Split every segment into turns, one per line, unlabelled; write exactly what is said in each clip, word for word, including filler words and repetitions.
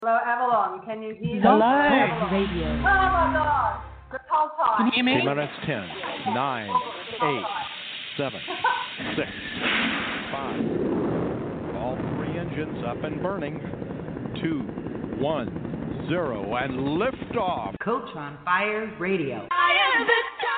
Hello, Avalon. Can you hear me?
Hello. Radio.
Oh, my God. The whole time.
Can you hear me?
T minus ten, nine, eight, seven, six, five. All three engines up and burning. Two, one, zero, and liftoff.
Coach on Fire Radio.
I am the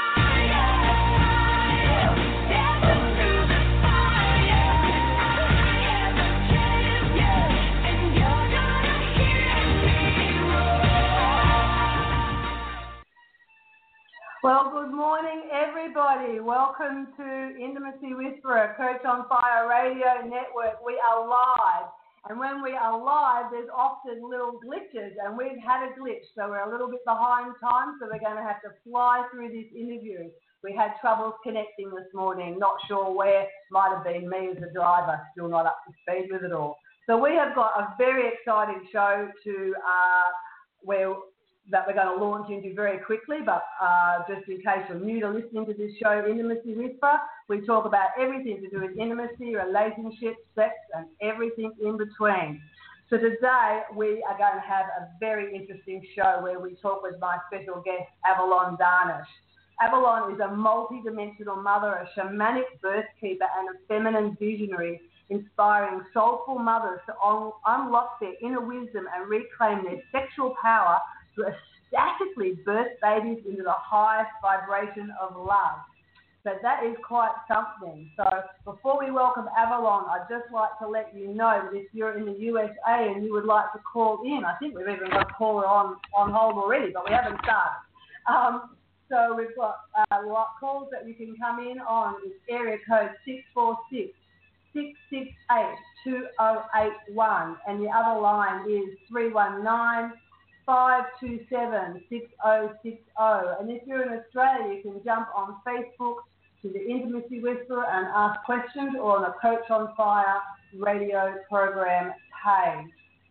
Well, good morning, everybody. Welcome to Intimacy Whisperer, Coach on Fire Radio Network. We are live, and when we are live, there's often little glitches, and we've had a glitch, so we're a little bit behind time, so we're going to have to fly through this interview. We had troubles connecting this morning, not sure where, might have been me as a driver, still not up to speed with it all. So we have got a very exciting show to uh, where that we're going to launch into very quickly, but uh, just in case you're new to listening to this show, Intimacy Whisperer, we talk about everything to do with intimacy, relationships, sex, and everything in between. So today we are going to have a very interesting show where we talk with my special guest, Avalon Darnish. Avalon is a multi-dimensional mother, a shamanic birth keeper, and a feminine visionary, inspiring soulful mothers to un- unlock their inner wisdom and reclaim their sexual power to ecstatically birth babies into the highest vibration of love. So that is quite something. So before we welcome Avalon, I'd just like to let you know that if you're in the U S A and you would like to call in, I think we've even got a caller on, on hold already, but we haven't started. Um, so we've got uh, calls that you can come in on. It's area code six four six, six six eight, two oh eight one, and the other line is three one nine, five two seven, six oh six oh. And if you're in Australia, you can jump on Facebook to the Intimacy Whisperer and ask questions, or on the Coach on Fire radio program page.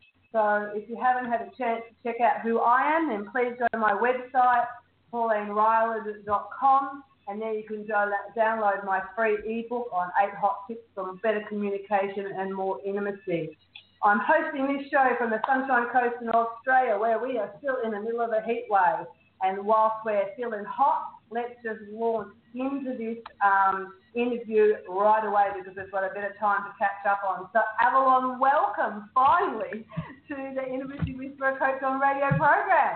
So if you haven't had a chance to check out who I am, then please go to my website, pauline ryland dot com, and there you can go download my free ebook on eight hot tips on better communication and more intimacy. I'm hosting this show from the Sunshine Coast in Australia, where we are still in the middle of a heat wave. And whilst we're feeling hot, let's just launch into this um, interview right away, because we've got a bit of time to catch up on. So, Avalon, welcome finally to the Intimacy Whisperer Coach on Radio program.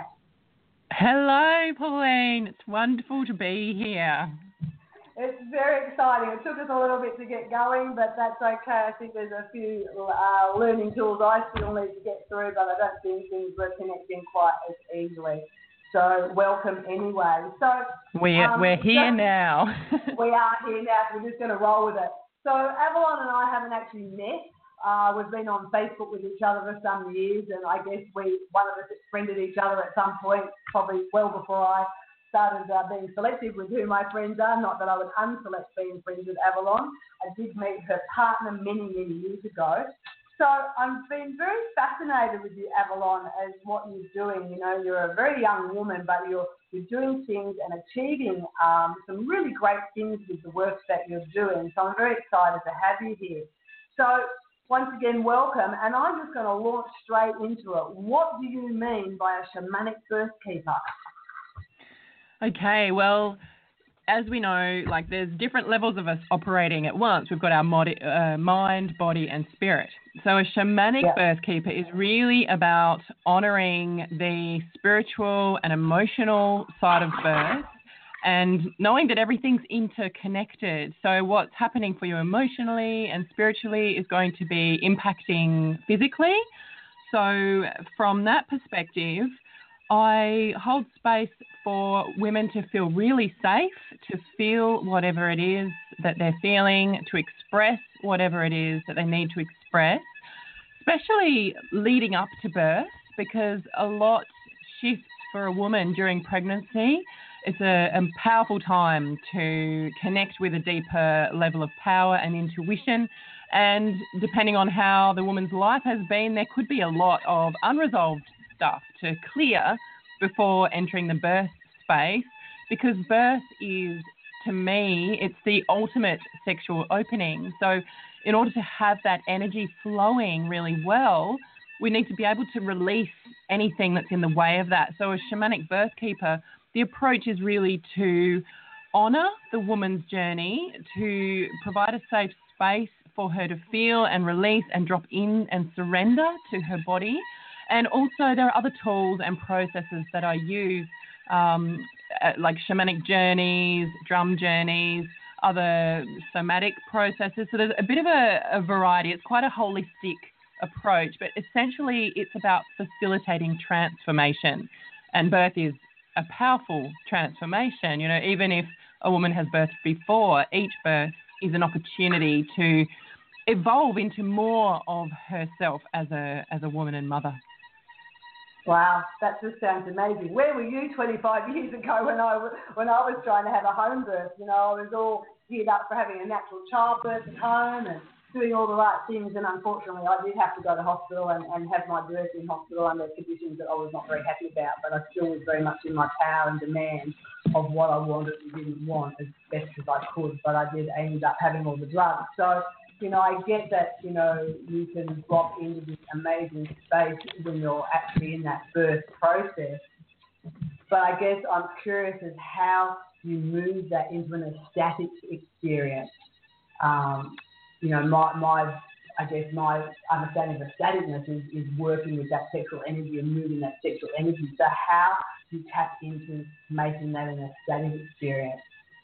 Hello, Pauline. It's wonderful to be here.
It's very exciting. It took us a little bit to get going, but that's okay. I think there's a few uh, learning tools I still need to get through, but I don't think things were connecting quite as easily. So welcome anyway. So
we,
um,
we're here
just,
now.
we are here now, so we're just going to roll with it. So Avalon and I haven't actually met. Uh, we've been on Facebook with each other for some years, and I guess we one of us friended each other at some point, probably well before I started uh, being selective with who my friends are. Not that I would unselect being friends with Avalon. I did meet her partner many, many years ago. So I've been very fascinated with you, Avalon, as what you're doing. You know, you're a very young woman, but you're you're doing things and achieving um, some really great things with the work that you're doing. So I'm very excited to have you here. So once again, welcome. And I'm just going to launch straight into it. What do you mean by a shamanic birth keeper?
Okay, well, as we know, like there's different levels of us operating at once. We've got our mod- uh, mind, body, and spirit. So a shamanic yeah. birth keeper is really about honouring the spiritual and emotional side of birth and knowing that everything's interconnected. So what's happening for you emotionally and spiritually is going to be impacting physically. So from that perspective, I hold space for women to feel really safe, to feel whatever it is that they're feeling, to express whatever it is that they need to express, especially leading up to birth, because a lot shifts for a woman during pregnancy. It's a, a powerful time to connect with a deeper level of power and intuition. And depending on how the woman's life has been, there could be a lot of unresolved stuff to clear before entering the birth space, because birth is, to me, it's the ultimate sexual opening. So in order to have that energy flowing really well, we need to be able to release anything that's in the way of that. So a shamanic birth keeper, the approach is really to honour the woman's journey, to provide a safe space for her to feel and release and drop in and surrender to her body. And also there are other tools and processes that I use, um, like shamanic journeys, drum journeys, other somatic processes. So there's a bit of a, a variety. It's quite a holistic approach, but essentially it's about facilitating transformation. And birth is a powerful transformation. You know, even if a woman has birthed before, each birth is an opportunity to evolve into more of herself as a as a woman and mother.
Wow, that just sounds amazing. Where were you twenty-five years ago when I was, when I was trying to have a home birth? You know, I was all geared up for having a natural childbirth at home and doing all the right things, and unfortunately I did have to go to hospital and, and have my birth in hospital under conditions that I was not very happy about, but I still was very much in my power and demand of what I wanted and didn't want as best as I could, but I did end up having all the drugs. So, you know, I get that, you know, you can drop into this amazing space when you're actually in that birth process, but I guess I'm curious as how you move that into an ecstatic experience. Um, you know, my, my, I guess my understanding of ecstaticness is, is working with that sexual energy and moving that sexual energy. So how do you tap into making that an ecstatic experience?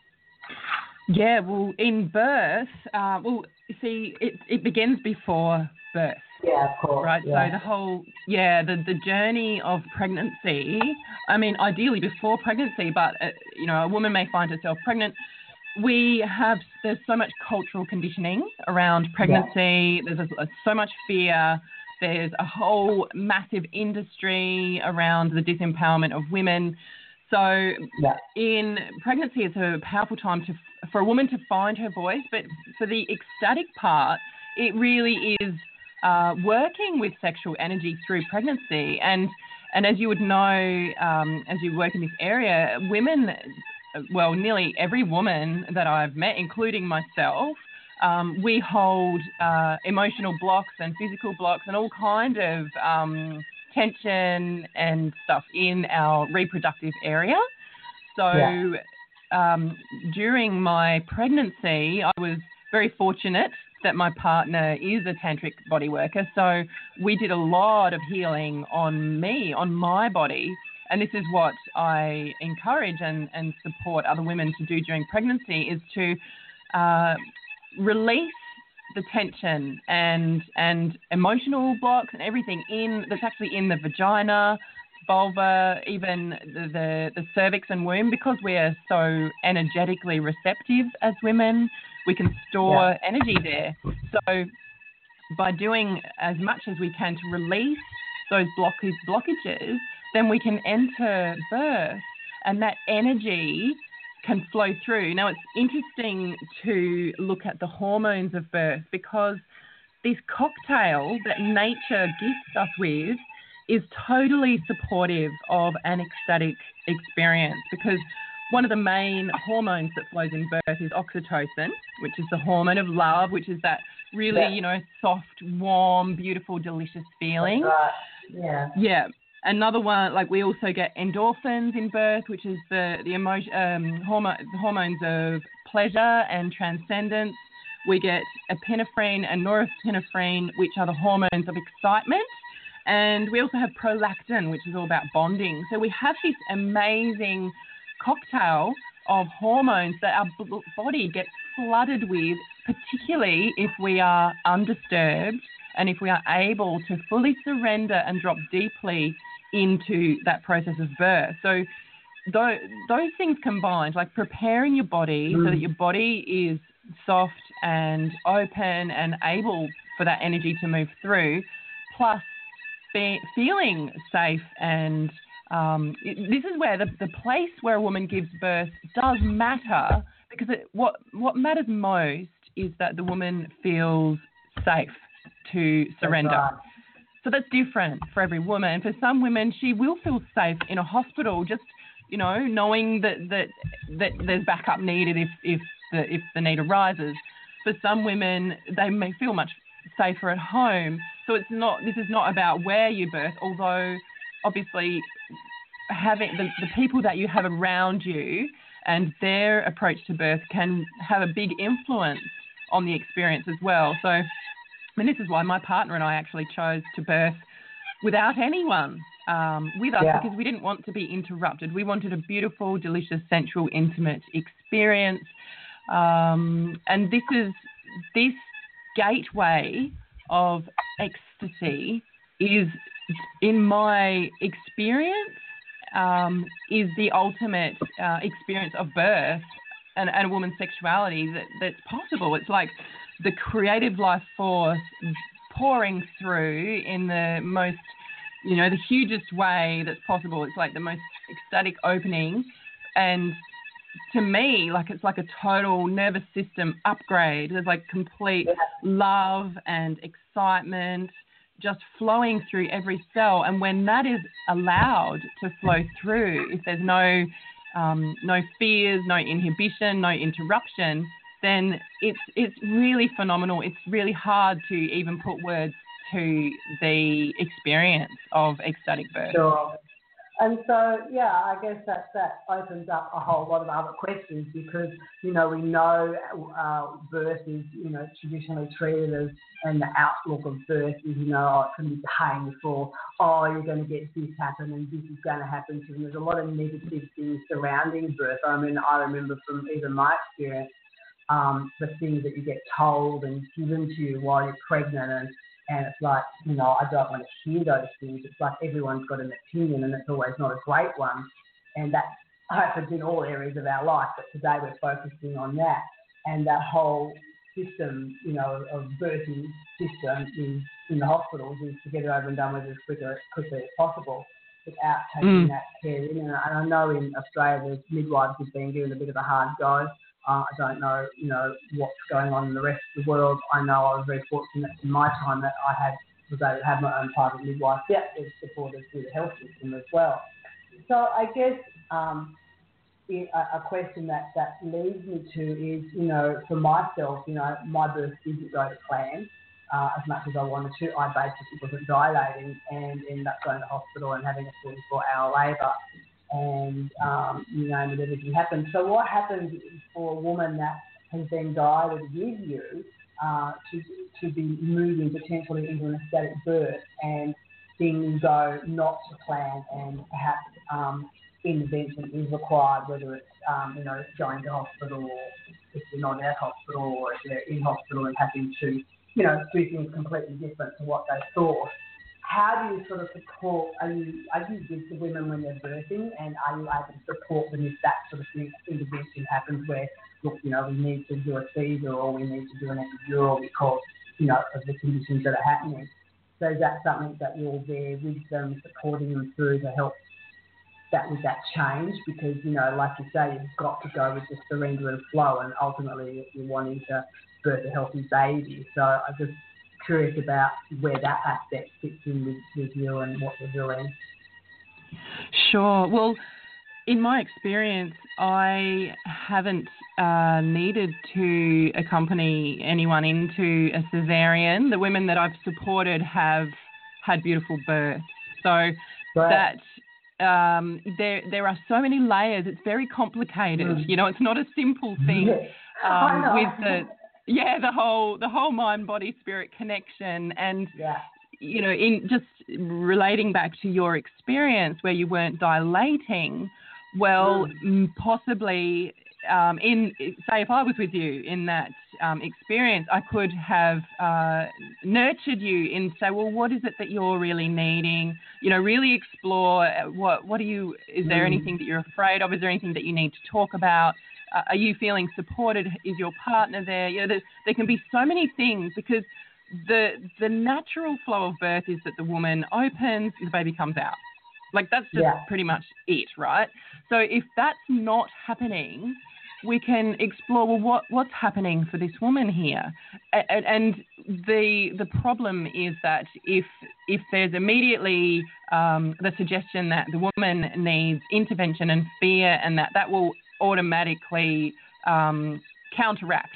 Yeah, well, in birth, uh, well, see, it, it begins before birth.
Yeah, of course.
Right,
yeah.
so the whole, yeah, the, the journey of pregnancy, I mean, ideally before pregnancy, but, uh, you know, a woman may find herself pregnant. We have, there's so much cultural conditioning around pregnancy. Yeah. There's a, a, so much fear. There's a whole massive industry around the disempowerment of women. So
yeah.
in pregnancy, it's a powerful time to for a woman to find her voice. But for the ecstatic part, it really is uh, working with sexual energy through pregnancy. And and as you would know, um, as you work in this area, women, well, nearly every woman that I've met, including myself, um, we hold uh, emotional blocks and physical blocks and all kind of um, tension and stuff in our reproductive area. So yeah. um, during my pregnancy, I was very fortunate that my partner is a tantric body worker. So we did a lot of healing on me, on my body. And this is what I encourage and, and support other women to do during pregnancy, is to uh, release the tension and and emotional blocks and everything in that's actually in the vagina, vulva, even the, the, the cervix and womb, because we are so energetically receptive as women. We can store yeah. energy there. So by doing as much as we can to release those blockage, blockages, then we can enter birth and that energy can flow through. Now, it's interesting to look at the hormones of birth, because this cocktail that nature gifts us with is totally supportive of an ecstatic experience, because one of the main hormones that flows in birth is oxytocin, which is the hormone of love, which is that really, yeah. you know, soft, warm, beautiful, delicious feeling.
Right. Yeah.
Yeah. Another one, like we also get endorphins in birth, which is the the emotion, um, hormone, the hormones of pleasure and transcendence. We get epinephrine and norepinephrine, which are the hormones of excitement. And we also have prolactin, which is all about bonding. So we have this amazing cocktail of hormones that our body gets flooded with, particularly if we are undisturbed and if we are able to fully surrender and drop deeply into that process of birth. So those, those things combined, like preparing your body mm. so that your body is soft and open and able for that energy to move through, plus be, feeling safe. And um, it, this is where the, the place where a woman gives birth does matter, because it, what, what matters most is that the woman feels safe to surrender.
That's right.
So that's different for every woman. For some women, she will feel safe in a hospital, just, you know, knowing that that, that there's backup needed if, if the if the need arises. For some women, they may feel much safer at home. So it's not. This is not about where you birth, although obviously having the, the people that you have around you and their approach to birth can have a big influence on the experience as well. So, I mean, this is why my partner and I actually chose to birth without anyone um, with us, yeah. because we didn't want to be interrupted. We wanted a beautiful, delicious, sensual, intimate experience. Um, and this is this gateway of ecstasy is, in my experience, um, is the ultimate uh, experience of birth and, and a woman's sexuality that, that's possible. It's like the creative life force pouring through in the most, you know, the hugest way that's possible. It's like the most ecstatic opening. And to me, like it's like a total nervous system upgrade. There's like complete love and excitement just flowing through every cell. And when that is allowed to flow through, if there's no um, no fears, no inhibition, no interruption, then it's it's really phenomenal. It's really hard to even put words to the experience of ecstatic birth.
Sure. And so, yeah, I guess that, that opens up a whole lot of other questions because, you know, we know uh, birth is, you know, traditionally treated as, and the outlook of birth is, you know, oh, it can be painful, oh, you're going to get this happen and this is going to happen to you. There's a lot of negative things surrounding birth. I mean, I remember from even my experience, um, the things that you get told and given to you while you're pregnant and And it's like, you know, I don't want to hear those things. It's like everyone's got an opinion and it's always not a great one. And that happens in all areas of our life. But today we're focusing on that. And that whole system, you know, of birthing system is, in the hospitals is to get it over and done with as quickly, as quickly as possible without taking mm. that care in. And I know in Australia there's midwives have been given a bit of a hard go. Uh, I don't know, you know, what's going on in the rest of the world. I know I was very fortunate in my time that I had was able to have my own private midwife. Yeah, it's supported through the health system as well. So I guess um, it, a, a question that, that leads me to is, you know, for myself, you know, my birth didn't go to plan uh, as much as I wanted to. I basically wasn't dilating and ended up going to hospital and having a forty-four hour labour. And, um, you name it, everything happens. So what happens for a woman that has been guided with you uh, to to be moving potentially into an ecstatic birth and things go not to plan and perhaps um, intervention is required, whether it's, um, you know, going to hospital or if you're not at hospital or if they're in hospital and having to, you know, do things completely different to what they thought. How do you sort of support, are you, are you with the women when they're birthing and are you able to support them if that sort of thing, intervention happens where, look, you know, we need to do a Caesar or we need to do an epidural because, you know, of the conditions that are happening. So is that something that you're there with them, supporting them through to help that with that change? Because, you know, like you say, you've got to go with the surrender and flow and ultimately you're wanting to birth a healthy baby. So I just curious about where that aspect fits in with, with you and what you're doing.
Sure. Well, in my experience, I haven't uh, needed to accompany anyone into a cesarean. The women that I've supported have had beautiful births. So right. that um, there there are so many layers. It's very complicated. Mm. You know, it's not a simple thing um, with the Yeah, the whole the whole mind, body, spirit connection, and
yeah.
you know, in just relating back to your experience where you weren't dilating, well, mm. possibly um, in say if I was with you in that um, experience, I could have uh, nurtured you in say, well, what is it that you're really needing? You know, really explore what what are you? Is there mm. anything that you're afraid of? Is there anything that you need to talk about? Uh, are you feeling supported? Is your partner there? You know, there, there can be so many things because the the natural flow of birth is that the woman opens and the baby comes out. Like that's just yeah. pretty much it, right? So if that's not happening, we can explore, well, what what's happening for this woman here? And, and the the problem is that if if there's immediately um, the suggestion that the woman needs intervention and fear and that that will automatically um, counteract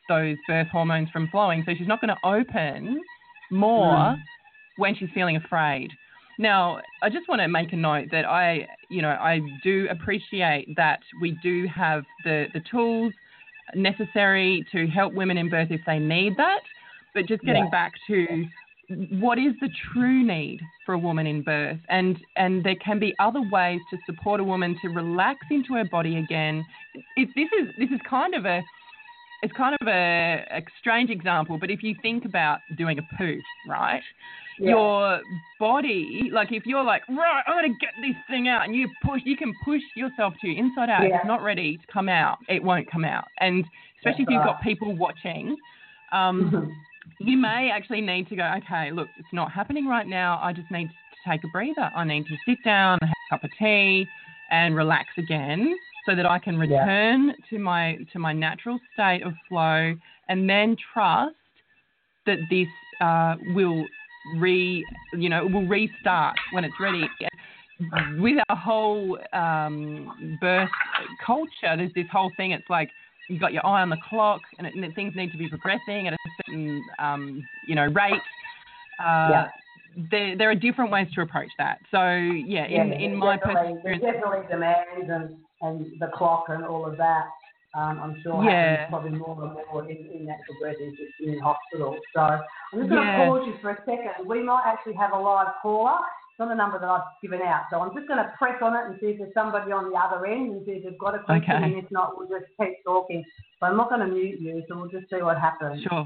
those birth hormones from flowing. So she's not going to open more mm. when she's feeling afraid. Now, I just want to make a note that I, you know, I do appreciate that we do have the, the tools necessary to help women in birth if they need that. But just getting yeah. back to what is the true need for a woman in birth, and and there can be other ways to support a woman to relax into her body again. It, this is this is kind of a it's kind of a, a strange example, but if you think about doing a poo, right? Yeah. Your body, like if you're like, right, I'm going to get this thing out, and you push, you can push yourself to your inside out. Yeah. If it's not ready to come out, it won't come out. And especially That's if you've right. got people watching, um, you may actually need to go, okay, look, it's not happening right now. I just need to take a breather. I need to sit down, have a cup of tea, and relax again, so that I can return yeah. to my to my natural state of flow, and then trust that this uh, will re you know will restart when it's ready. With our whole um, birth culture, there's this whole thing. It's like you've got your eye on the clock, and, it, and things need to be progressing at a certain um, you know rate. Uh, yeah. There, there are different ways to approach that. So yeah, in,
yeah,
in my
personal
experience,
there's definitely demands and, and the clock and all of that. Um, I'm sure
yeah.
happens probably more and more in, in natural birth is just in hospital. So I'm just going to yeah. pause you for a second. We might actually have a live caller. It's not the number that I've given out. So I'm just going to press on it and see if there's somebody on the other end and see if they've got a question.
Okay.
And if not, we'll just keep talking. So I'm not going to mute you, so we'll just see what happens.
Sure.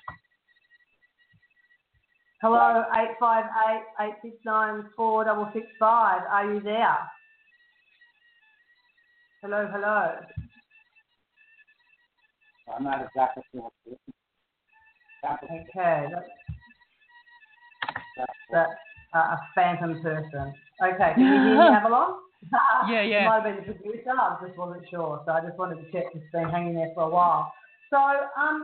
Hello, eight five eight, eight six nine, four six six five. Are you there? Hello, hello.
I'm not exactly sure.
Okay, that's, that's uh, a phantom person. Okay, can you hear me, Avalon?
yeah, yeah.
It might have been the producer, I just wasn't sure, so I just wanted to check. It's been hanging there for a while. So, um,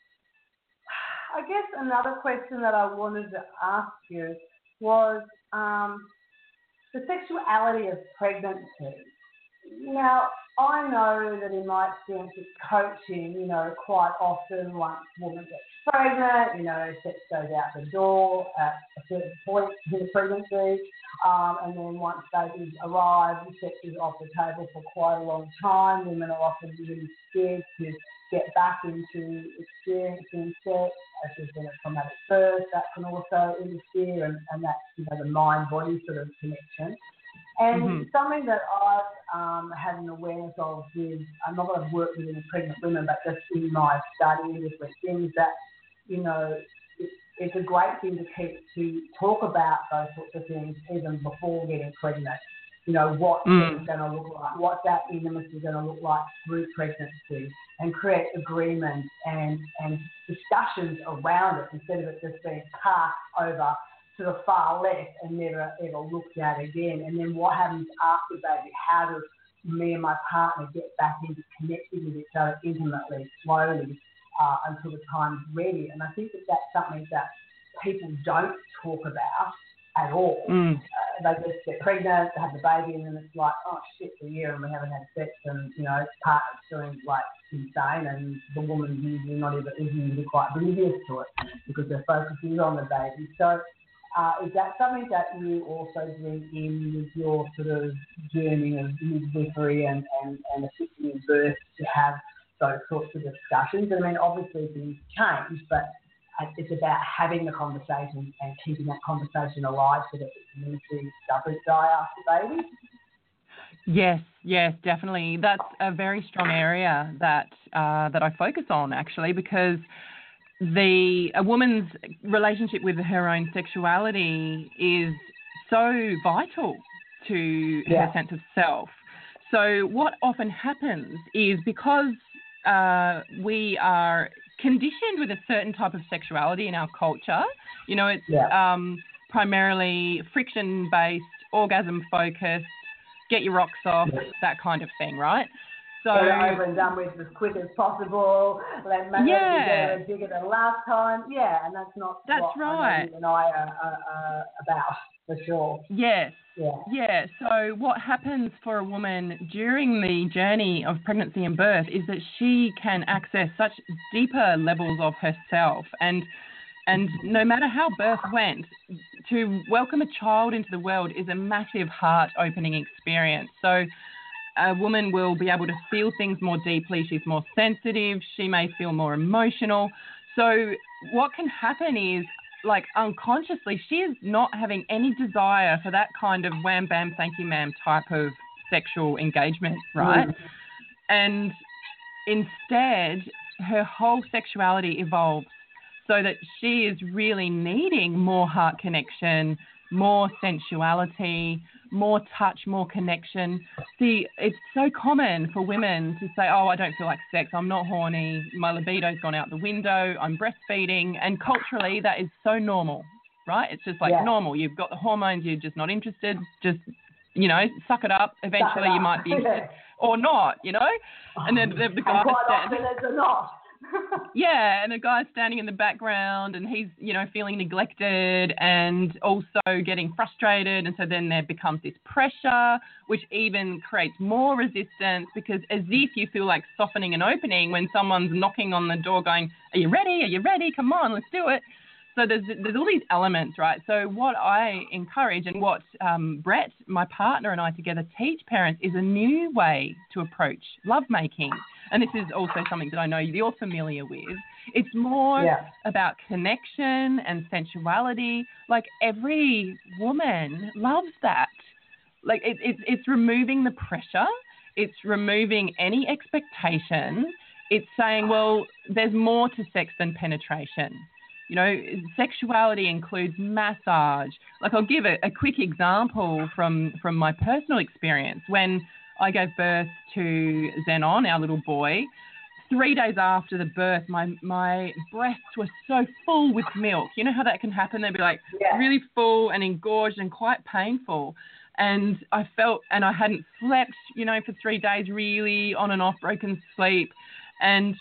I guess another question that I wanted to ask you was um, the sexuality of pregnancy. Now, I know that in my experience with coaching, you know, quite often once a woman gets pregnant, you know, sex goes out the door at a certain point in the pregnancy, um, and then once babies arrive, the sex is off the table for quite a long time. Women are often really scared to get back into experiencing sex. As there's been a traumatic birth, that can also interfere, and, and that's, you know, the mind-body sort of connection. And mm-hmm. something that I've um, had an awareness of with, I'm not going to work with any pregnant women, but just in my study and different things, that, you know, it, it's a great thing to keep to talk about those sorts of things even before getting pregnant. You know, what mm. it's going to look like, what that intimacy is going to look like through pregnancy, and create agreement and, and discussions around it instead of it just being passed over to the far left and never ever looked at again. And then what happens after baby? How do me and my partner get back into connecting with each other intimately, slowly, uh, until the time's ready? And I think that that's something that people don't talk about at all. Mm. Uh, they just get pregnant, they have the baby, and then it's like, oh shit, for a year and we haven't had sex, and you know, partner's feeling like insane, and the woman's usually not even is usually quite oblivious to it because their focus is on the baby. So uh, is that something that you also bring in with your sort of journey of midwifery and, and, and assisting in birth, to have those sorts of discussions? I mean, obviously things change, but it's about having the conversation and keeping that conversation alive so that the community doesn't die after baby.
Yes, yes, definitely. That's a very strong area that uh, that I focus on, actually, because the a woman's relationship with her own sexuality is so vital to yeah. her sense of self. So what often happens is, because uh, we are conditioned with a certain type of sexuality in our culture, you know, it's yeah. um, primarily friction-based, orgasm-focused, get your rocks off, yeah. that kind of thing, right? So,
get it over and done with as quick as possible. Let make
yeah.
it bigger than last time. Yeah, and that's not
that's
what
right.
I know you and I are, are, are about, for sure.
Yes.
Yeah.
Yeah. So what happens for a woman during the journey of pregnancy and birth is that she can access such deeper levels of herself, and and no matter how birth went, to welcome a child into the world is a massive heart-opening experience. So a woman will be able to feel things more deeply. She's more sensitive. She may feel more emotional. So what can happen is, like, unconsciously, she is not having any desire for that kind of wham, bam, thank you, ma'am type of sexual engagement, right? Mm. And instead, her whole sexuality evolves so that she is really needing more heart connection, more sensuality, more touch, more connection. See, it's so common for women to say, oh, I don't feel like sex, I'm not horny, my libido's gone out the window, I'm breastfeeding. And culturally, that is so normal, right? It's just like yeah. normal. You've got the hormones, you're just not interested, just, you know, suck it up. Eventually it up. You might be interested or not, you know? And then the, the guy standing.
not.
Yeah, and a guy's standing in the background and he's, you know, feeling neglected and also getting frustrated. And so then there becomes this pressure, which even creates more resistance, because as if you feel like softening and opening when someone's knocking on the door going, are you ready? Are you ready? Come on, let's do it. So there's there's all these elements, right? So what I encourage and what um, Brett, my partner, and I together teach parents is a new way to approach lovemaking. And this is also something that I know you're familiar with. It's more yeah. about connection and sensuality. Like, every woman loves that. Like, it, it, it's removing the pressure. It's removing any expectation. It's saying, well, there's more to sex than penetration. You know, sexuality includes massage. Like, I'll give a, a quick example from, from my personal experience. When I gave birth to Zenon, our little boy, three days after the birth, my, my breasts were so full with milk. You know how that can happen? They'd be like yeah. really full and engorged and quite painful. And I felt, and I hadn't slept, you know, for three days, really on and off, broken sleep. And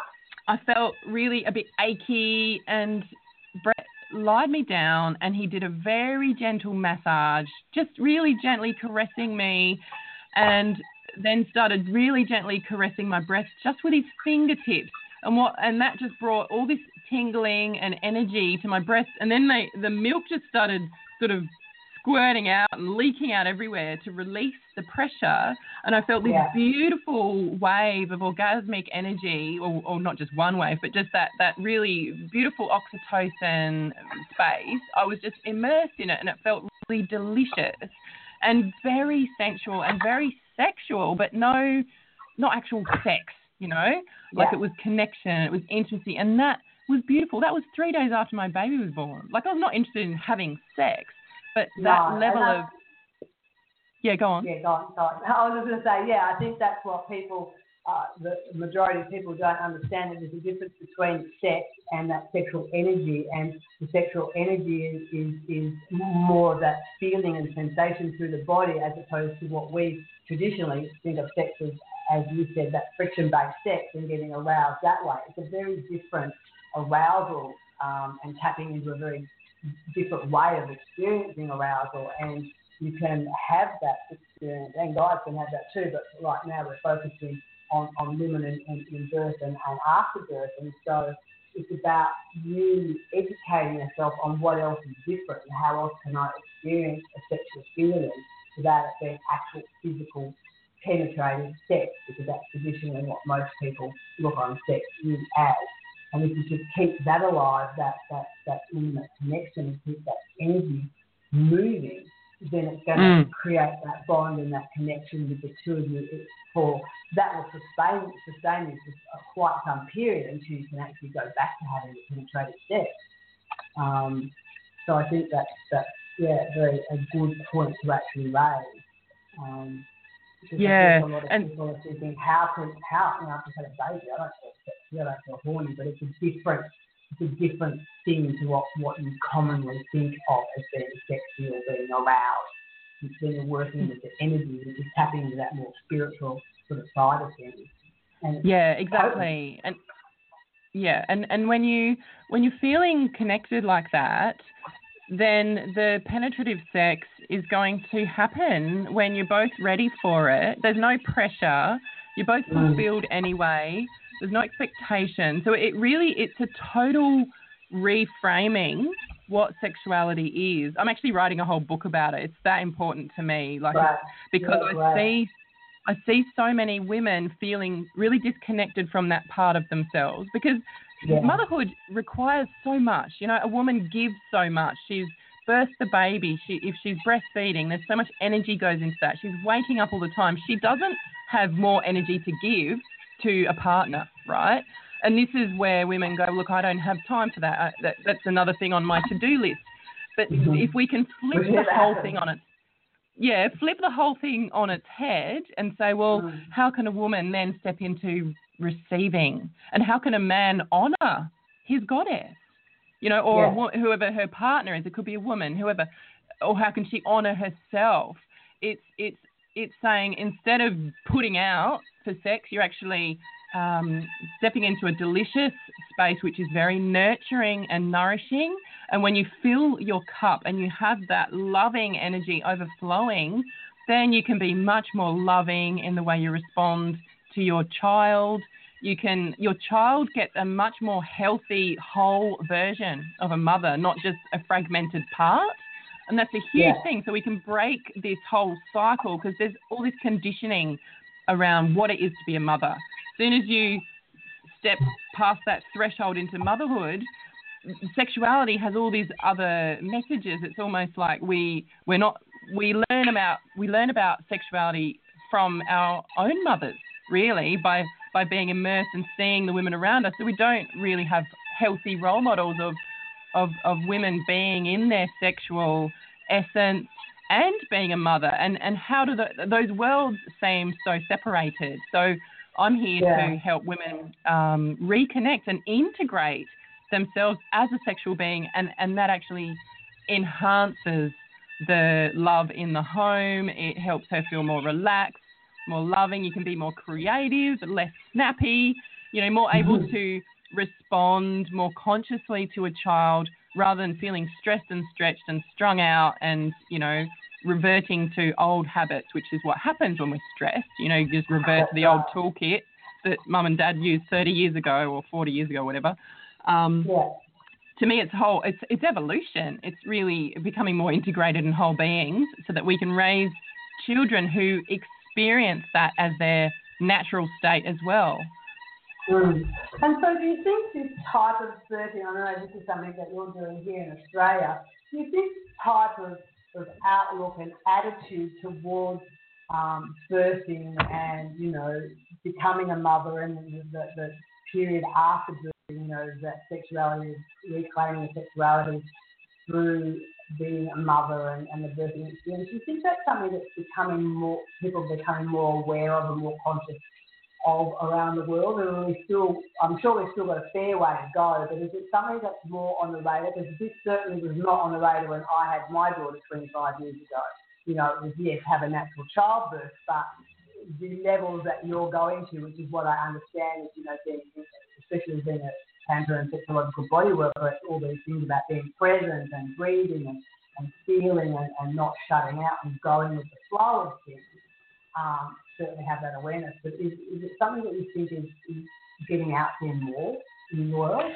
I felt really a bit achy, and Brett lied me down and he did a very gentle massage, just really gently caressing me, and then started really gently caressing my breast just with his fingertips. And what and that just brought all this tingling and energy to my breasts. And then they, the milk just started sort of squirting out and leaking out everywhere to release the pressure. And I felt this yeah. beautiful wave of orgasmic energy, or, or not just one wave, but just that, that really beautiful oxytocin space. I was just immersed in it, and it felt really delicious and very sensual and very sexual, but no, not actual sex, you know? Like yeah. it was connection, it was intimacy, and that was beautiful. That was three days after my baby was born. Like, I was not interested in having sex, but that no, level of... Yeah, go on.
Yeah, go on, go on. I was just going to say, yeah, I think that's what people, uh, the majority of people don't understand, that there's a difference between sex and that sexual energy, and the sexual energy is, is, is more of that feeling and sensation through the body, as opposed to what we traditionally think of sex as, as you said, that friction-based sex and getting aroused that way. It's a very different arousal um, and tapping into a very different way of experiencing arousal, and you can have that experience, and guys can have that too, but right now we're focusing on, on women in, in, in birth and, and after birth, and so it's about really educating yourself on what else is different and how else can I experience a sexual feeling without it being actual physical penetrating sex, because that's traditionally what most people look on sex really as. And if you just keep that alive, that, that, that intimate connection, and keep that energy moving, then it's going mm. to create that bond and that connection with the two of you. It's for that will sustain sustain you for quite some period until you can actually go back to having penetrated sex. Um, so I think that's that's yeah, very a good point to actually raise. Um,
yeah,
a lot of
and
people are thinking, how can how you know, I've just had a baby, I don't feel sexy, I don't feel horny, but it's a different it's a different thing to what, what you commonly think of as being sexy or being aroused.
It's when you're working with the energy and just tapping into that more spiritual sort of side of things. And
yeah, exactly. And yeah, and, and when you when you're feeling connected like that, then the penetrative sex is going to happen when you're both ready for it. There's no pressure. You're both fulfilled anyway. There's no expectation. So it really, it's a total reframing what sexuality is. I'm actually writing a whole book about it. It's that important to me, like
right.
because
yeah,
I
right.
see, I see so many women feeling really disconnected from that part of themselves because yeah. motherhood requires so much. You know, a woman gives so much. She's birthed the baby. She, if she's breastfeeding, there's so much energy goes into that. She's waking up all the time. She doesn't have more energy to give to a partner, right? And this is where women go, look, I don't have time for that. I, that that's another thing on my to-do list. But mm-hmm. if we can flip the whole thing on its, yeah, flip the whole thing on its head and say, well, mm. how can a woman then step into receiving, and how can a man honour his goddess, you know, or yeah. whoever her partner is? It could be a woman, whoever, or how can she honour herself? It's it's it's saying instead of putting out for sex, you're actually um, stepping into a delicious space which is very nurturing and nourishing. And when you fill your cup and you have that loving energy overflowing, then you can be much more loving in the way you respond to your child. You can, your child gets a much more healthy, whole version of a mother, not just a fragmented part. And that's a huge yeah. thing. So we can break this whole cycle because there's all this conditioning around what it is to be a mother. As soon as you step past that threshold into motherhood, sexuality has all these other messages. It's almost like we we're not we learn about we learn about sexuality from our own mothers, really, by by being immersed and seeing the women around us. So we don't really have healthy role models of of, of women being in their sexual essence and being a mother. And, and how do the, those worlds seem so separated? So I'm here yeah. to help women um, reconnect and integrate themselves as a sexual being, and, and that actually enhances the love in the home. It helps her feel more relaxed, more loving. You can be more creative, less snappy, you know, more able mm-hmm. to respond more consciously to a child rather than feeling stressed and stretched and strung out and, you know, reverting to old habits, which is what happens when we're stressed. You know, you just revert to the old toolkit that mum and dad used thirty years ago or forty years ago, whatever. Um,
yeah.
To me, it's whole. It's it's evolution. It's really becoming more integrated in whole beings, so that we can raise children who experience that as their natural state as well.
Mm. And so, do you think this type of birthing? I know this is something that you're doing here in Australia. Do you think this type of, of outlook and attitude towards um, birthing and, you know, becoming a mother and the, the, the period after birthing, you know, that sexuality, reclaiming sexuality through being a mother and, and the birthing experience, do you think that's something that's becoming more, people are becoming more aware of and more conscious of around the world? And we still, I'm sure we've still got a fair way to go, but is it something that's more on the radar? Because this certainly was not on the radar when I had my daughter twenty-five years ago. You know, it was, yes, have a natural childbirth, but the levels that you're going to, which is what I understand, is, you know, being, especially being a tantra and sexological body worker, it's all these things about being present and breathing and, and feeling and, and not shutting out and going with the flow of things. Um, certainly have that awareness, but is, is it something that you think is, is getting out there more in the world?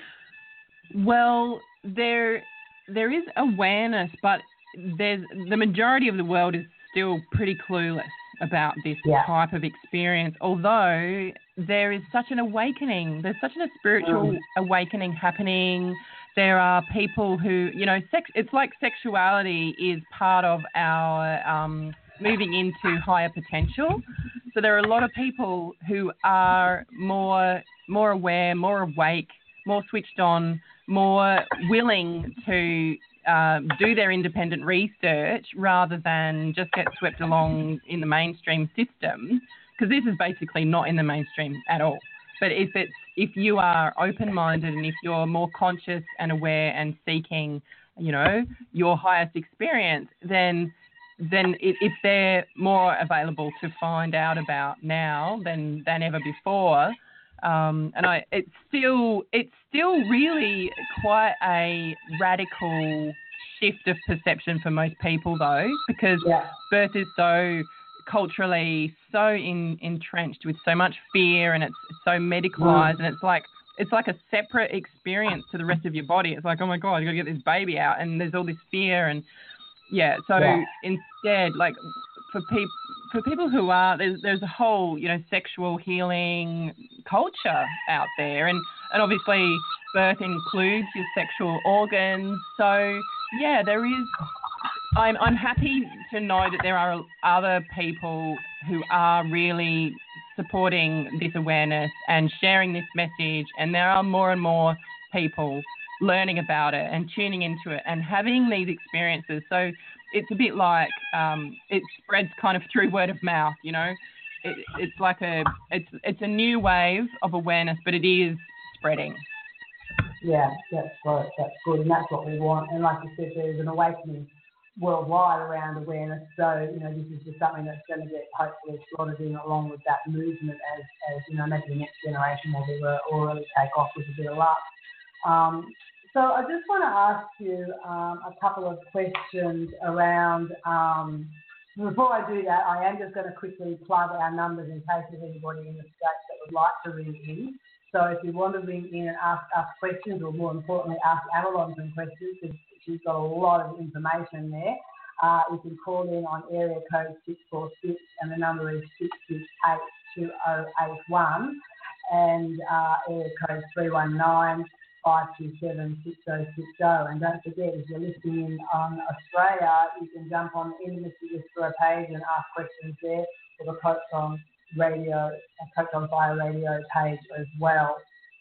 Well, there there is awareness, but there's the majority of the world is still pretty clueless about this yeah. type of experience, although there is such an awakening. There's such a spiritual mm. awakening happening. There are people who, you know, sex. It's like sexuality is part of our um, moving into higher potential. So there are a lot of people who are more more aware, more awake, more switched on, more willing to uh, do their independent research rather than just get swept along in the mainstream system, because this is basically not in the mainstream at all. But if it's if you are open-minded and if you're more conscious and aware and seeking, you know, your highest experience, then then it, it's they're more available to find out about now than than ever before. Um, and I, it's still it's still really quite a radical shift of perception for most people, though, because
yeah.
birth is so culturally so in, entrenched with so much fear, and it's so medicalized, mm. and it's like it's like a separate experience to the rest of your body. It's like, oh my God, you got to get this baby out, and there's all this fear, and yeah. So
yeah.
instead, like for people for people who are there's there's a whole you know sexual healing culture out there, and and obviously birth includes your sexual organs. So yeah, there is. I'm I'm happy to know that there are other people who are really supporting this awareness and sharing this message, and there are more and more people learning about it and tuning into it and having these experiences. So it's a bit like um, it spreads kind of through word of mouth, you know. It, it's like a it's it's a new wave of awareness, but it is spreading.
Yeah, that's good. That's good, and that's what we want. And like you said, there's an awakening worldwide around awareness. So, you know, this is just something that's going to get hopefully slotted in along with that movement as, as you know, maybe the next generation will be, or really take off with a bit of luck. Um, so I just want to ask you um, a couple of questions around, um, before I do that, I am just going to quickly plug our numbers in case there's anybody in the States that would like to ring in. So if you want to ring in and ask us questions, or more importantly, ask Avalon some questions, because she's got a lot of information there, uh, you can call in on area code six four six, and the number is six six eight, two oh eight one, and uh, area code three one nine, five two seven, six oh six oh. And don't forget, if you're listening in on Australia, you can jump on the Intimacy Whisperer page and ask questions there, for the Coach on Radio, Coach on Fire Radio page as well.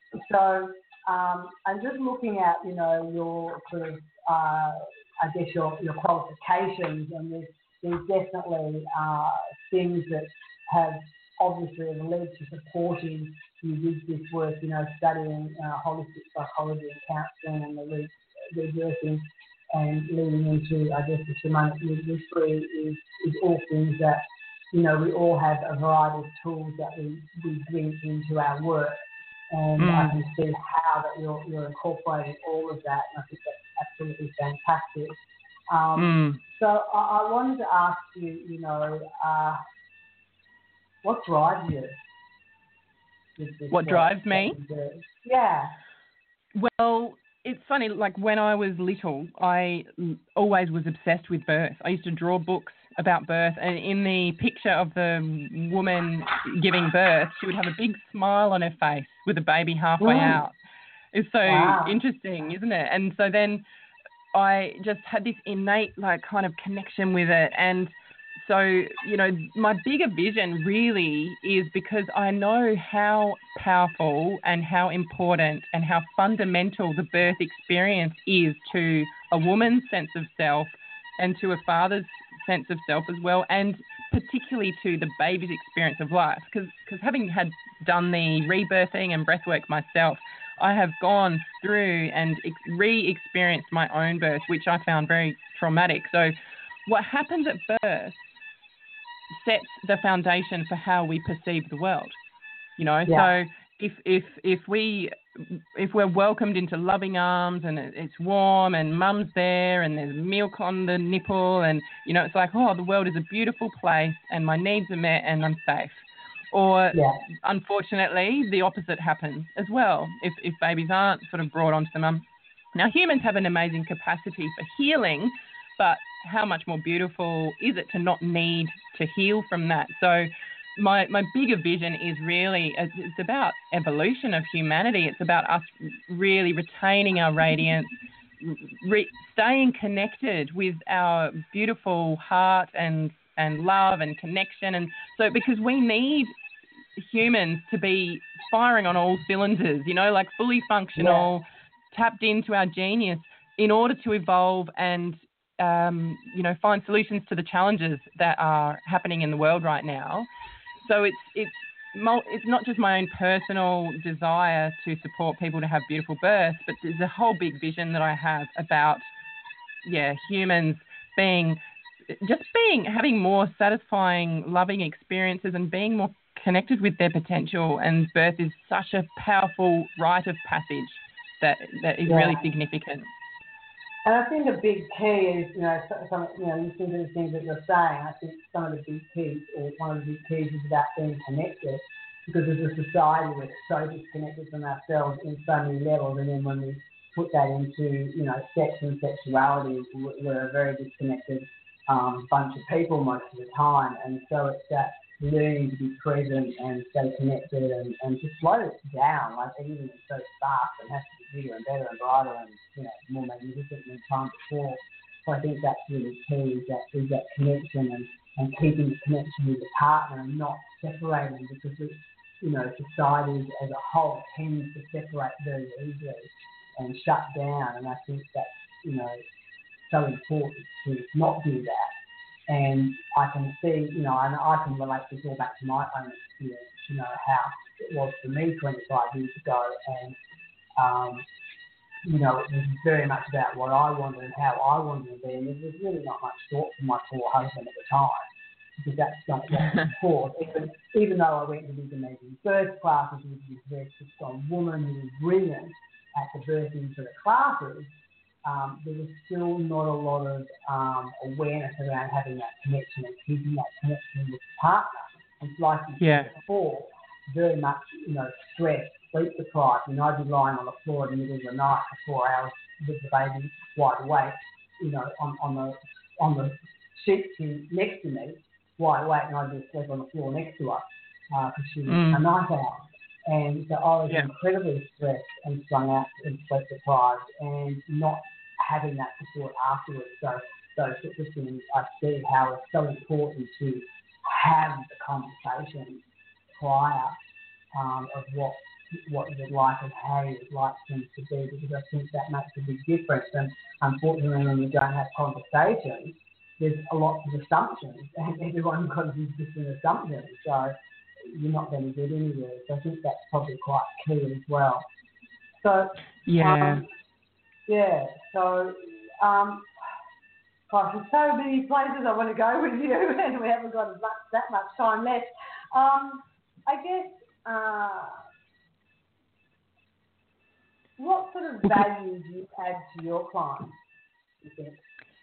So um, I'm just looking at, you know, your sort of, uh, I guess your your qualifications, and there's, there's definitely uh, things that have obviously led to supporting you with this work, you know, studying uh, holistic psychology and counselling, and the re- reversing and leading into, I guess, the shamanic midwifery is, is all things that, you know, we all have a variety of tools that we, we bring into our work, and mm. I can see how that you're, you're incorporating all of that, and I think that's absolutely fantastic. Um, mm. So I, I wanted to ask you, you know, uh, what drives you?
What drives me?
Yeah.
Well, it's funny, like when I was little, I always was obsessed with birth. I used to draw books about birth, and in the picture of the woman giving birth, she would have a big smile on her face with a baby halfway mm. out. It's so wow. interesting, isn't it? And so then I just had this innate like kind of connection with it. And so, you know, my bigger vision really is because I know how powerful and how important and how fundamental the birth experience is to a woman's sense of self and to a father's sense of self as well, and particularly to the baby's experience of life. Because having had done the rebirthing and breathwork myself, I have gone through and ex- re-experienced my own birth, which I found very traumatic. So what happens at birth sets the foundation for how we perceive the world, you know. Yeah. So if if if we if we're welcomed into loving arms and it's warm and mum's there and there's milk on the nipple, and you know, it's like, oh, the world is a beautiful place and my needs are met and I'm safe. Or yeah. unfortunately, the opposite happens as well if if babies aren't sort of brought onto the mum. Now, humans have an amazing capacity for healing, but how much more beautiful is it to not need to heal from that? So my my bigger vision is really, it's about evolution of humanity. It's about us really retaining our radiance, re- staying connected with our beautiful heart and, and love and connection. And so because we need humans to be firing on all cylinders, you know, like fully functional, yeah. tapped into our genius in order to evolve and Um, you know, find solutions to the challenges that are happening in the world right now. So it's it's it's not just my own personal desire to support people to have beautiful births, but there's a whole big vision that I have about, yeah, humans being just being, having more satisfying, loving experiences and being more connected with their potential. And birth is such a powerful rite of passage that, that is yeah. really significant.
And I think a big key is, you know, some, you know, listening to the things that you're saying, I think some of the big keys, or one of the big keys is about being connected, because as a society we're so disconnected from ourselves in so many levels, and then when we put that into, you know, sex and sexuality, we're a very disconnected um, bunch of people most of the time, and so it's that learning to be present and stay connected and, and to slow it down. Like everything is so fast and has to be bigger and better and brighter and, you know, more magnificent than time before. So I think that's really key, is that, is that connection and, and keeping the connection with the partner and not separating, because, we, you know, society as a whole tends to separate very easily and shut down. And I think that's, you know, so important to not do that. And I can see, you know, and I can relate this all back to my own experience, you know, how it was for me twenty-five years ago. And, um, you know, it was very much about what I wanted and how I wanted to be. And there was really not much thought from my poor husband at the time, because that's not what was taught. Even, even though I went to these amazing birth classes with this very strong woman who was brilliant at the birthing for the classes, Um, there was still not a lot of um, awareness around having that connection and keeping that connection with the partner. And like you
yeah.
said before, very much, you know, stress, sleep deprived. You know, I'd be lying on the floor in the middle of the night for four hours with the baby wide awake, you know, on, on the on the sheet next to me, wide awake, and I'd just sleep on the floor next to her because uh, she was
mm.
a night owl. And so I was
yeah.
incredibly stressed and strung out and sleep deprived and not having that support afterwards. So those sorts of things, I see how it's so important to have the conversation prior um, of what what you would like and how you would like things to be, because I think that makes a big difference. And unfortunately, when we don't have conversations, there's a lot of assumptions, and everyone got these different assumptions. So you're not going to get anywhere. So I think that's probably quite key as well. So
yeah.
Um, Yeah, so, um, gosh, there's so many places I want to go with you, and we haven't got as much, that much time left. Um, I guess, uh, what sort of value do you add to your clients, you think?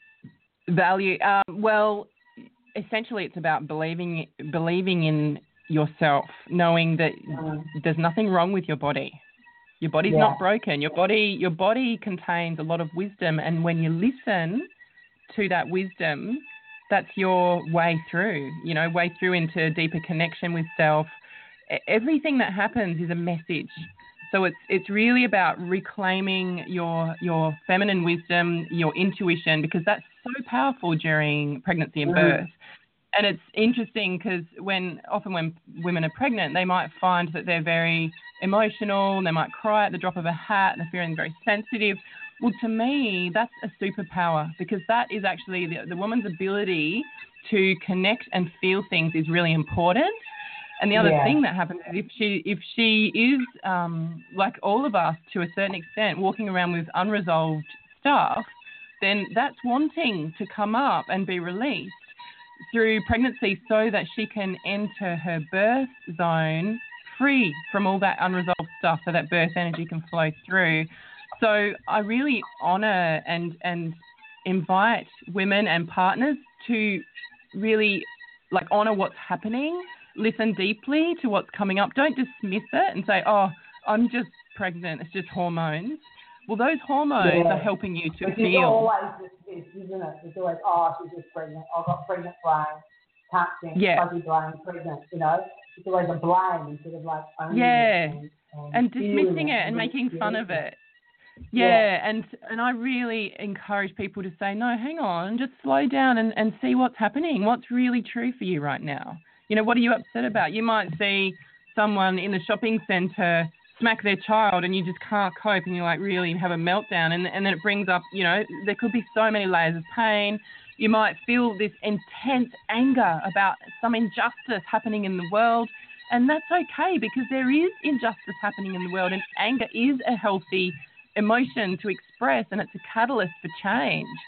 Value? Um, well, essentially it's about believing believing in yourself, knowing that mm. there's nothing wrong with your body. Your body's
yeah.
not broken. Your body, your body contains a lot of wisdom, and when you listen to that wisdom, that's your way through. You know, way through into deeper connection with self. Everything that happens is a message. So it's it's really about reclaiming your your feminine wisdom, your intuition, because that's so powerful during pregnancy and birth. And it's interesting because when often when women are pregnant, they might find that they're very emotional, they might cry at the drop of a hat, and they're feeling very sensitive. Well, to me, that's a superpower, because that is actually the, the woman's ability to connect and feel things is really important. And the other
yeah.
thing that happens is if she if she is, um, like all of us to a certain extent, walking around with unresolved stuff, then that's wanting to come up and be released through pregnancy so that she can enter her birth zone free from all that unresolved stuff, so that birth energy can flow through. So I really honour and, and invite women and partners to really like honour what's happening, listen deeply to what's coming up. Don't dismiss it and say, oh, I'm just pregnant, it's just hormones. Well, those hormones
yeah.
are helping you to
but
feel.
It's always just this, isn't it? It's always, oh, she's just pregnant. I've got pregnant brain, can't think,
yeah.
fuzzy brain, pregnant, you know? It's always a blame instead of like owning
yeah.
it and, and,
and dismissing
it
it and making fun of it. Yeah,
yeah,
and and I really encourage people to say, no, hang on, just slow down and, and see what's happening, what's really true for you right now. You know, what are you upset about? You might see someone in the shopping centre smack their child and you just can't cope and you like really have a meltdown, and, and then it brings up, you know, there could be so many layers of pain. You might feel this intense anger about some injustice happening in the world, and that's okay, because there is injustice happening in the world, and anger is a healthy emotion to express, and it's a catalyst for change.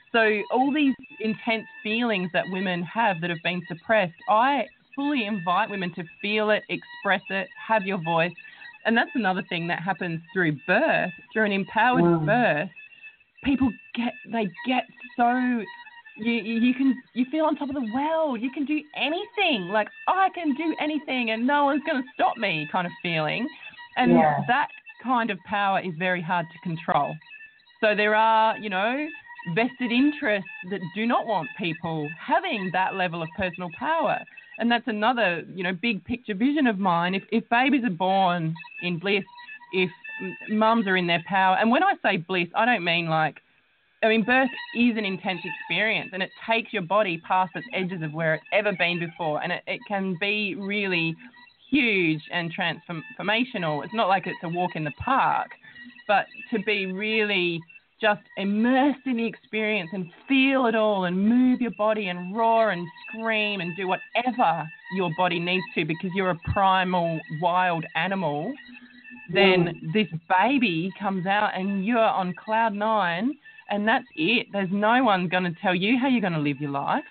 So all these intense feelings that women have that have been suppressed, I fully invite women to feel it, express it, have your voice. And that's another thing that happens through birth, through an empowered mm. birth. People get, they get so, you, you can, you feel on top of the world. You can do anything. Like, I can do anything and no one's going to stop me kind of feeling. And yeah. that kind of power is very hard to control. So there are, you know, vested interests that do not want people having that level of personal power. And that's another, you know, big picture vision of mine. If, if babies are born in bliss, if mums are in their power, and when I say bliss, I don't mean like, I mean, birth is an intense experience and it takes your body past its edges of where it's ever been before. And it, it can be really huge and transformational. It's not like it's a walk in the park, but to be really just immersed in the experience and feel it all and move your body and roar and scream and do whatever your body needs to because you're a primal wild animal, then mm. this baby comes out and you're on cloud nine and that's it. There's no one going to tell you how you're going to live your life.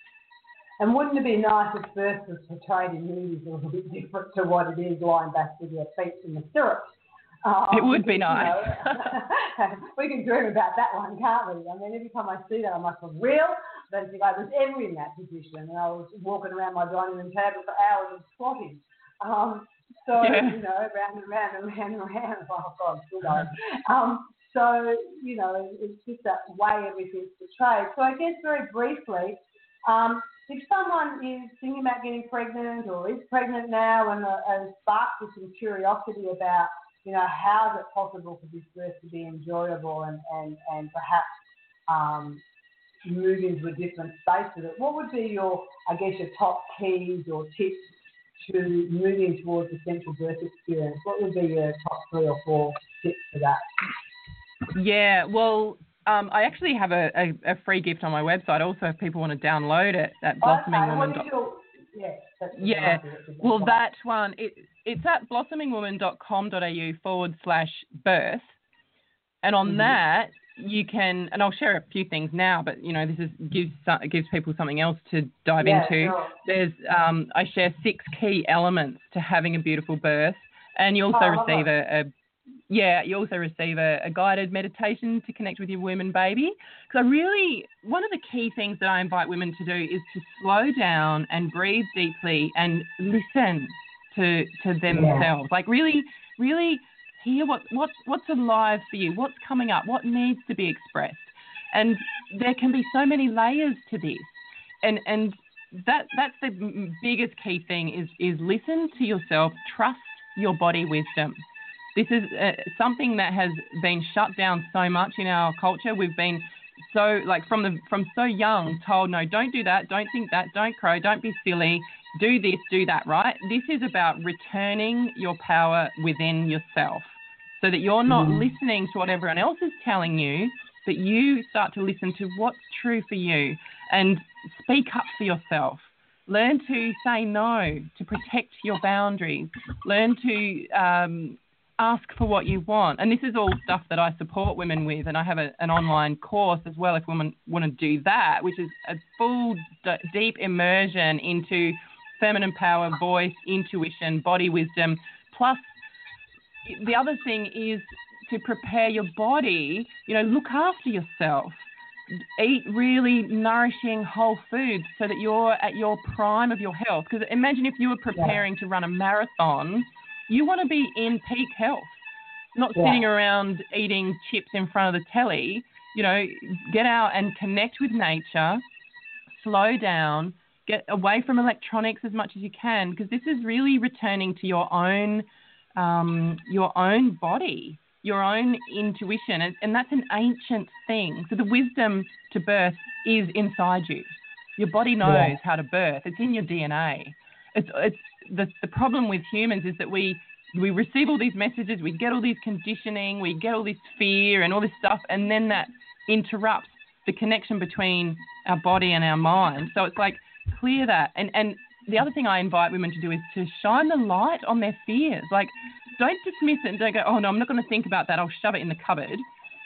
And wouldn't it be nice if birth was portrayed in movies a little bit different to what it is, lying back with your feet in the stirrups? Um,
it would be nice.
You know, we can dream about that one, can't we? I mean, every time I see that, I'm like, for real? But if I was ever in that position and I was walking around my dining room table for hours and squatting. Um, so, yeah. you know, round and round and round and round. Oh, God, still going. Um, so, you know, it's just that way everything's portrayed. So I guess very briefly, um, if someone is thinking about getting pregnant or is pregnant now and uh, is sparked with some curiosity about, you know, how is it possible for this birth to be enjoyable and, and, and perhaps um, move into a different space with it, what would be your, I guess, your top keys or tips to moving towards the central birth experience? What would be your top three or four tips for that?
Yeah, well, um, I actually have a, a, a free gift on my website also if people want to download it at blossoming woman dot com.
Yeah, that's
yeah. well, that one, it, it's at blossoming woman dot com dot a u forward slash birth. And on mm-hmm. that, you can, and I'll share a few things now, but, you know, this is gives gives people something else to dive
yeah,
into.
Sure.
There's, um, I share six key elements to having a beautiful birth. And you also
oh,
receive a, a, yeah, you also receive a, a guided meditation to connect with your womb baby. Because I really, one of the key things that I invite women to do is to slow down and breathe deeply and listen to to themselves. Yeah. Like really, really hear what, what, what's alive for you, what's coming up, what needs to be expressed. And there can be so many layers to this. And and that that's the biggest key thing is, is listen to yourself, trust your body wisdom. This is uh, something that has been shut down so much in our culture. We've been so, like, from the from so young told, no, don't do that, don't think that, don't crow, don't be silly, do this, do that, right? This is about returning your power within yourself so that you're not mm. listening to what everyone else is telling you, but you start to listen to what's true for you and speak up for yourself. Learn to say no, to protect your boundaries. Learn to um, ask for what you want. And this is all stuff that I support women with, and I have a, an online course as well if women want to do that, which is a full d- deep immersion into feminine power, voice, intuition, body wisdom. Plus, the other thing is to prepare your body, you know, look after yourself. Eat really nourishing whole foods so that you're at your prime of your health. Because imagine if you were preparing yeah. to run a marathon, you want to be in peak health, not yeah. sitting around eating chips in front of the telly. You know, get out and connect with nature, slow down, get away from electronics as much as you can, because this is really returning to your own, um, your own body, your own intuition, and, and that's an ancient thing. So the wisdom to birth is inside you. Your body knows yeah. how to birth. It's in your D N A. It's it's the the problem with humans is that we we receive all these messages, we get all these conditioning, we get all this fear and all this stuff, and then that interrupts the connection between our body and our mind. So it's like clear that. And and the other thing I invite women to do is to shine the light on their fears. Like, don't dismiss it and don't go, oh, no, I'm not going to think about that. I'll shove it in the cupboard.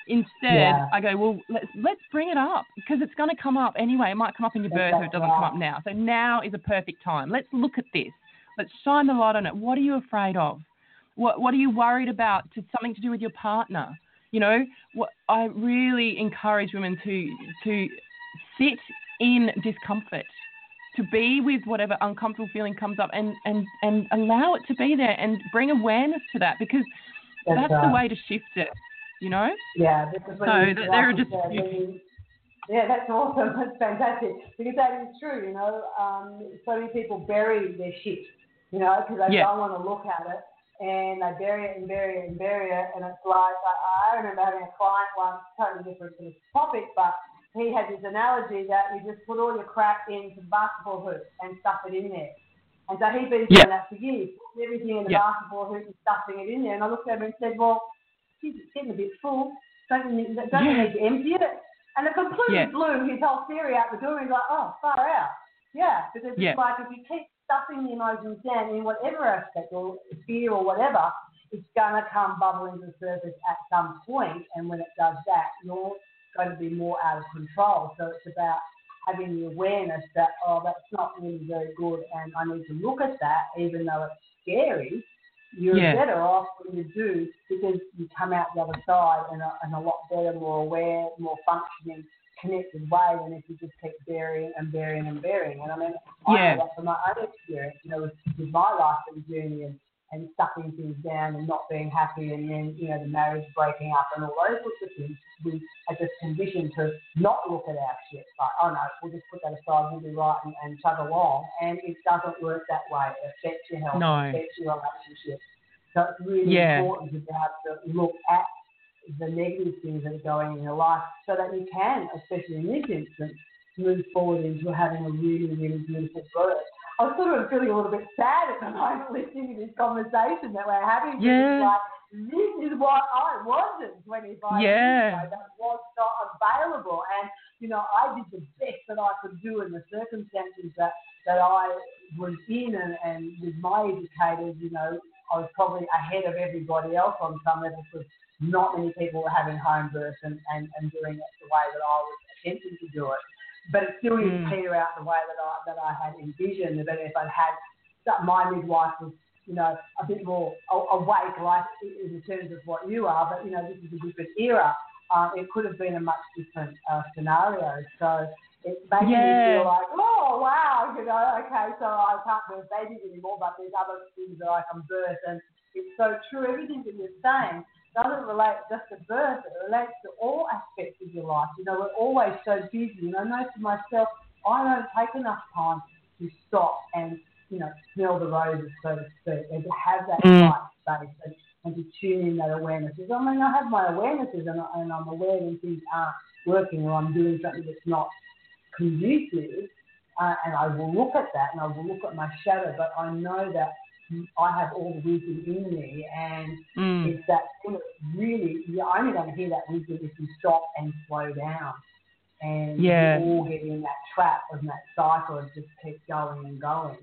Instead,
yeah.
I go, well, let's let's bring it up because it's going to come up anyway. It might come up in your birth if it doesn't
right.
come up now. So now is a perfect time. Let's look at this. Let's shine the light on it. What are you afraid of? What What are you worried about? To something to do with your partner? You know, what I really encourage women to to sit in discomfort, to be with whatever uncomfortable feeling comes up, and and and allow it to be there, and bring awareness to that, because that's, that's right. the way to shift it. You know?
Yeah, because when
so
you,
that
like
there are
you
just
said, you, yeah, that's awesome. That's fantastic. Because that is true, you know. Um, so many people bury their shit, you know, because they
yeah.
don't want to look at it, and they bury it and bury it and bury it, and it's like, I, I remember having a client once, totally different to this topic, but he had this analogy that you just put all your crap into basketball hoops and stuff it in there. And so he'd been doing
yeah.
that for years, putting everything in the
yeah.
basketball hoop and stuffing it in there. And I looked at him and said, well, geez, it's getting a bit full. Don't you need, don't
yeah.
you need to empty it? And it completely
yeah.
blew his whole theory out the door. He's like, oh, far out. Yeah, because
yeah.
it's like if you keep stuffing the emotions down in whatever aspect or fear or whatever, it's going to come bubbling to the surface at some point. And when it does that, you're going to be more out of control. So it's about having the awareness that, oh, that's not really very good, and I need to look at that, even though it's scary. You're
yeah.
better off when you do, because you come out the other side in a, in a lot better, more aware, more functioning, connected way than if you just keep burying and burying and burying. And I mean, I
yeah.
know that from my own experience, you know, with, with my life and journey and, and sucking things down and not being happy, and then, you know, the marriage breaking up and all those sorts of things. We are just conditioned to not look at our shit. Like, oh no, we'll just put that aside, we'll be right, and, and chug along. And it doesn't work that way. It affects your health,
no.
it affects your relationship. So it's really
yeah.
important to be able to look at the negative things that are going in your life, so that you can, especially in this instance, move forward into having a really, really beautiful birth. I was sort of feeling a little bit sad at the moment listening to this conversation that we're having.
Yeah.
It's like, this is what I wasn't twenty-five
yeah.
years ago. That was not available. And, you know, I did the best that I could do in the circumstances that, that I was in. And, and with my educators, you know, I was probably ahead of everybody else on some level, because not many people were having home births and, and, and doing it the way that I was attempting to do it. But it still didn't mm. peter out the way that I that I had envisioned. But if I'd had my midwife was, you know, a bit more awake, like in terms of what you are, but you know, this is a different era. Um, it could have been a much different uh, scenario. So it made
yeah.
me feel like, oh wow, you know, okay, so I can't birth babies anymore, but there's other things that I can birth, and it's so true. Everything that you're saying doesn't relate just to birth, it relates to all aspects of your life. You know, we're always so busy. You know, I know for myself, I don't take enough time to stop and, you know, smell the roses, so to speak, and to have that
mm.
quiet space and, and to tune in that awareness. I mean, I have my awarenesses, and, and I'm aware when things aren't working or I'm doing something that's not conducive, uh, and I will look at that and I will look at my shadow, but I know that I have all the wisdom in me, and
mm.
it's that thing that really, you're only going to hear that wisdom if you stop and slow down. And
yeah.
you all get in that trap of that cycle and just keep going and going.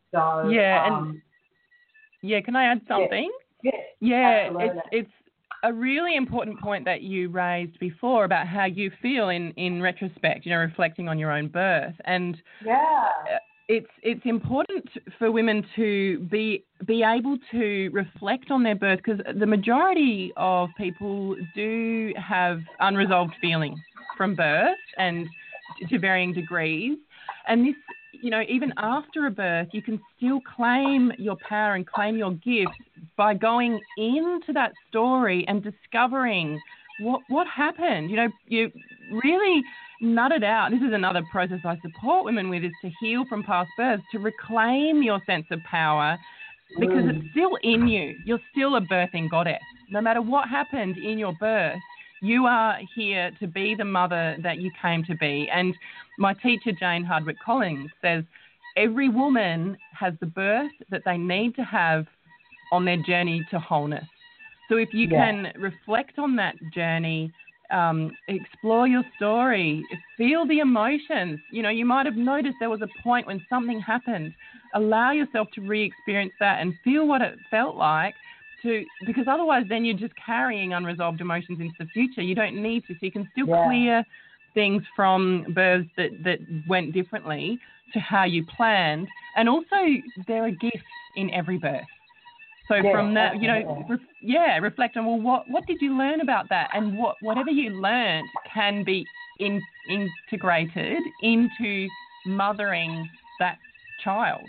So
yeah,
um,
and yeah, can I add something?
Yeah,
yeah,
yeah
it's it's a really important point that you raised before about how you feel in, in retrospect, you know, reflecting on your own birth. And
yeah.
it's it's important for women to be be able to reflect on their birth, because the majority of people do have unresolved feelings from birth, and to varying degrees. And this, you know, even after a birth, you can still claim your power and claim your gifts by going into that story and discovering what what happened. You know, you really nut it out. This is another process I support women with, is to heal from past births, to reclaim your sense of power, because mm. it's still in you. You're still a birthing goddess. No matter what happened in your birth, you are here to be the mother that you came to be. And my teacher, Jane Hardwick Collins, says every woman has the birth that they need to have on their journey to wholeness. So if you yeah. can reflect on that journey, um, explore your story, feel the emotions. You know, you might have noticed there was a point when something happened. Allow yourself to re-experience that and feel what it felt like, to, because otherwise then you're just carrying unresolved emotions into the future. You don't need to. So you can still
Yeah.
clear things from births that, that went differently to how you planned. And also there are gifts in every birth. So
Yeah,
from that, you know,
absolutely.
re- yeah, reflect on, well, what, what did you learn about that? And what whatever you learned can be in, integrated into mothering that child.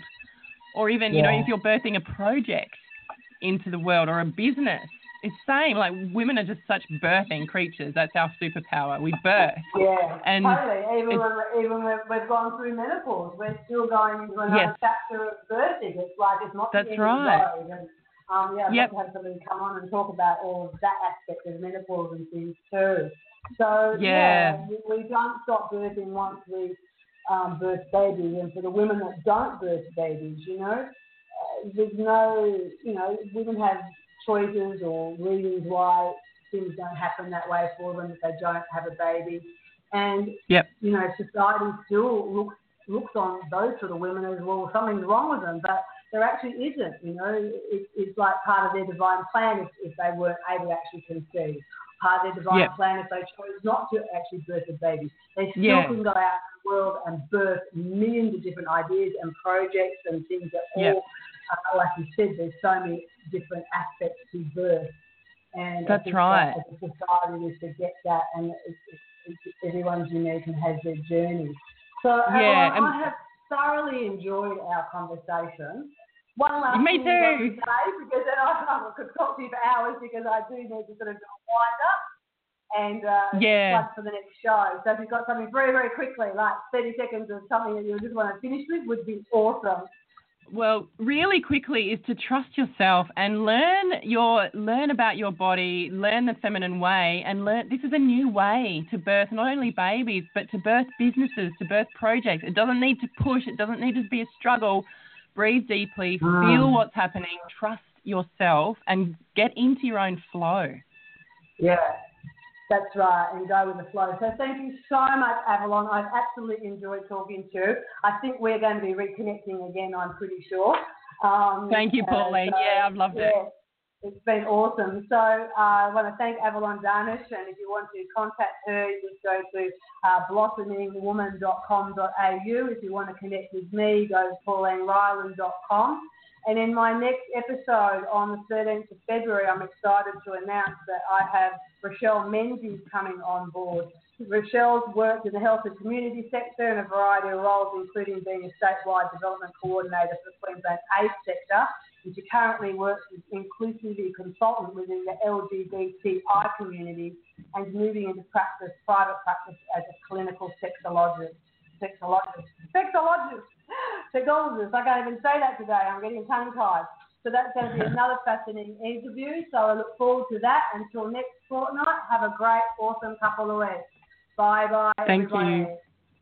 Or even, you know,
Yeah.
if you're birthing a project into the world or a business, it's same. Like, women are just such birthing creatures. That's our superpower. We birth.
Yeah,
And
totally. Even
it's-
when, even when we've gone through menopause, we're still going into another
Yes.
chapter of birthing. It's like it's not the
That's
end
right.
of the road. And, um, yeah, I'd
Yep.
love to have somebody come on and talk about all of that aspect of menopause and things too. So
Yeah.
yeah, we, we don't stop birthing once we um, birth babies, and for the women that don't birth babies, you know, uh, there's no, you know, women have choices or reasons why things don't happen that way for them if they don't have a baby. And,
Yep.
you know, society still looks looks on those sort of women as, well, something's wrong with them, but there actually isn't, you know. It, it's like part of their divine plan if, if they weren't able to actually conceive. Part of their divine
Yep.
plan if they chose not to actually birth a baby. They still
Yeah.
can go out in the world and birth millions of different ideas and projects and things that all,
Yep.
uh, like you said, there's so many different aspects to birth. And
That's
I think
right.
that as a society we forget that, and it's, it's, it's, everyone's unique and has their journey. So
Yeah,
Evelyn,
and-
I have thoroughly enjoyed our conversation. One last
Me
thing you've got to
too.
say, because then I, I could talk to you for hours, because I do need to sort of wind up and uh,
Yeah.
plug for the next show. So if you've got something very, very quickly, like thirty seconds of something that you just want to finish with, would be awesome.
Well, really quickly is to trust yourself and learn your learn about your body, learn the feminine way, and learn this is a new way to birth not only babies but to birth businesses, to birth projects. It doesn't need to push. It doesn't need to be a struggle. Breathe deeply,
Mm.
feel what's happening, trust yourself, and get into your own flow.
Yeah, that's right, and go with the flow. So thank you so much, Avalon. I've absolutely enjoyed talking to you. I think we're going to be reconnecting again, I'm pretty sure. Um,
Thank you, Pauline.
uh, so,
yeah, I've loved it.
yeah, it's been awesome. So uh, I want to thank Avalon Darnish, and if you want to contact her, you just go to uh, blossoming woman dot com dot a u. If you want to connect with me, go to pauline ryland dot com. And in my next episode on the thirteenth of February, I'm excited to announce that I have Rochelle Menzies coming on board. Rochelle's worked in the health and community sector in a variety of roles, including being a statewide development coordinator for the Queensland AIDS sector. And she currently works as inclusivity consultant within the L G B T I community and moving into practice, private practice as a clinical sexologist. Sexologist. Sexologist. Sexologist. I can't even say that today. I'm getting tongue-tied. So that's going to be another fascinating interview. So I look forward to that. Until next fortnight, have a great, awesome couple of weeks. Bye-bye,
Thank
everybody.
you.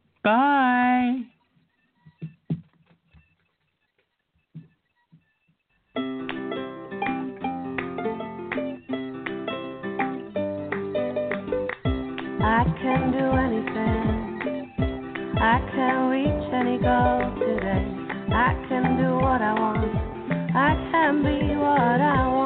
Bye.
I can do anything. I can reach any goal today. I can do what I want. I can be what I want.